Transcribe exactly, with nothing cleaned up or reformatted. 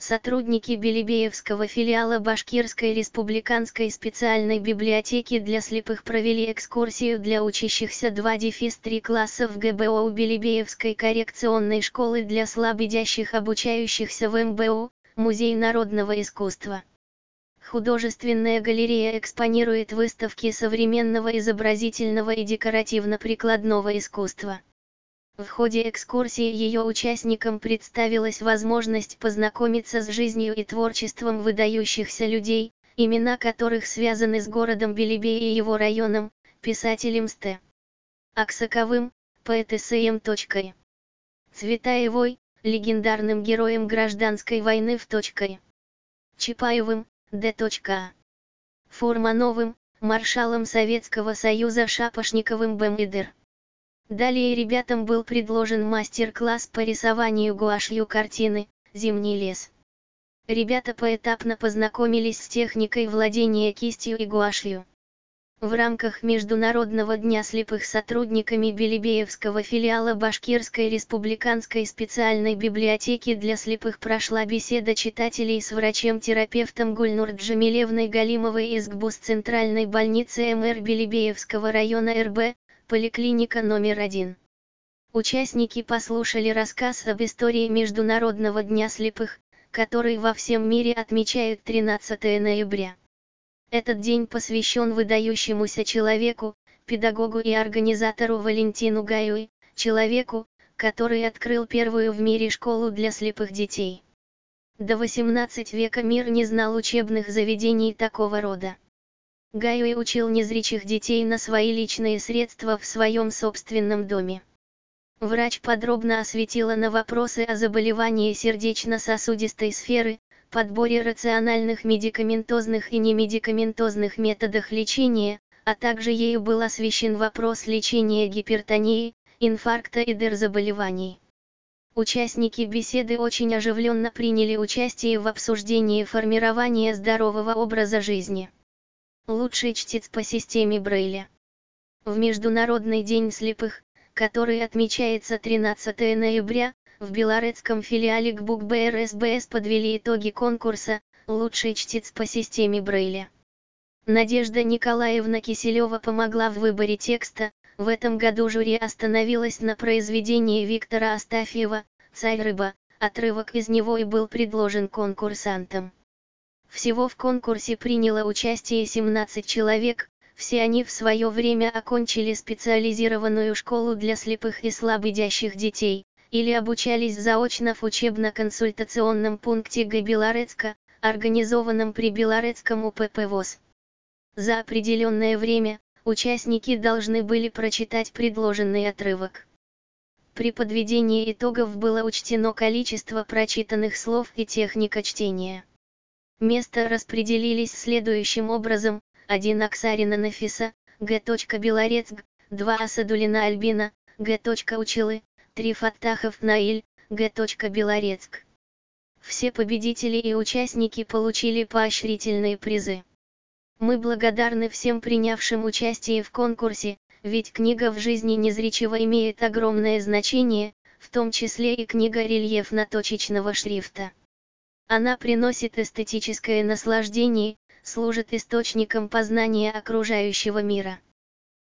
сотрудники Белебеевского филиала Башкирской республиканской специальной библиотеки для слепых провели экскурсию для учащихся два-три классов ГБОУ Белебеевской коррекционной школы для слабовидящих, обучающихся в эм бэ у, Музей народного искусства. Художественная галерея экспонирует выставки современного изобразительного и декоративно-прикладного искусства. В ходе экскурсии ее участникам представилась возможность познакомиться с жизнью и творчеством выдающихся людей, имена которых связаны с городом Белебей и его районом, писателем С Т Аксаковым, поэтессой. Цветаевой, легендарным героем гражданской войны в. Чапаевым, Д. Фурмановым, маршалом Советского Союза Шапошниковым Б. Мидер. Далее ребятам был предложен мастер-класс по рисованию гуашью картины «Зимний лес». Ребята поэтапно познакомились с техникой владения кистью и гуашью. В рамках Международного дня слепых сотрудниками Белебеевского филиала Башкирской республиканской специальной библиотеки для слепых прошла беседа читателей с врачем-терапевтом Гульнур Джамилевной Галимовой из ГБУС Центральной больницы эм эр Белебеевского района эр бэ, поликлиника номер один. Участники послушали рассказ об истории Международного дня слепых, который во всем мире отмечают тринадцатого ноября. Этот день посвящен выдающемуся человеку, педагогу и организатору Валентину Гаюи, человеку, который открыл первую в мире школу для слепых детей. До восемнадцатого века мир не знал учебных заведений такого рода. Гаюи учил незрячих детей на свои личные средства в своем собственном доме. Врач подробно осветила на вопросы о заболевании сердечно-сосудистой сферы, подборе рациональных медикаментозных и немедикаментозных методах лечения, а также ею был освещен вопрос лечения гипертонии, инфаркта и дыр-заболеваний. Участники беседы очень оживленно приняли участие в обсуждении формирования здорового образа жизни. Лучший чтец по системе Брейля. В Международный день слепых, который отмечается тринадцатого ноября, в белорецком филиале ГБУК бэ эр эс бэ эс подвели итоги конкурса «Лучший чтец по системе Брейля». Надежда Николаевна Киселева помогла в выборе текста. В этом году жюри остановилось на произведении Виктора Астафьева «Царь-рыба», отрывок из него и был предложен конкурсантам. Всего в конкурсе приняло участие семнадцать человек, все они в свое время окончили специализированную школу для слепых и слабовидящих детей, или обучались заочно в учебно-консультационном пункте гэ Белорецка, организованном при Белорецком у пэ пэ ВОС. За определенное время, участники должны были прочитать предложенный отрывок. При подведении итогов было учтено количество прочитанных слов и техника чтения. Места распределились следующим образом: один Аксарина Нафиса, гэ. Белорецк, два Асадулина Альбина, гэ. Училы, три Фаттахов Наиль, гэ. Белорецк. Все победители и участники получили поощрительные призы. Мы благодарны всем принявшим участие в конкурсе, ведь книга в жизни незрячего имеет огромное значение, в том числе и книга рельефно-точечного шрифта. Она приносит эстетическое наслаждение, служит источником познания окружающего мира.